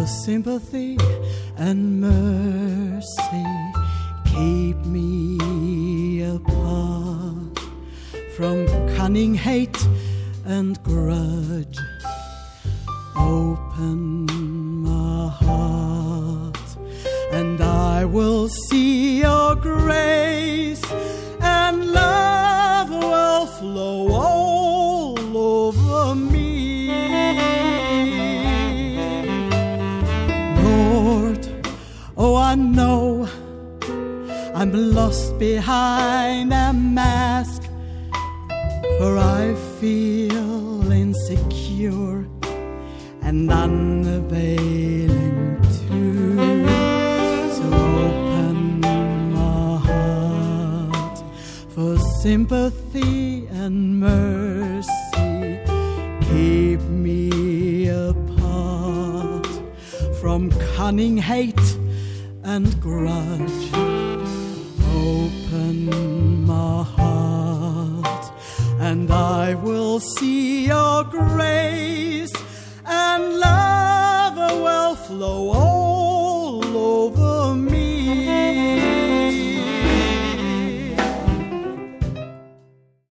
sympathy and mercy keep me apart from cunning hate and grudge. Open my heart and I will see your grace, and love will flow all over me. Lord, oh, I know I'm lost behind a mask, for I feel insecure and unavailing too. So open my heart for sympathy and mercy. Keep me apart from cunning hate and grudge. Open my heart and I will see your grace, and love will flow over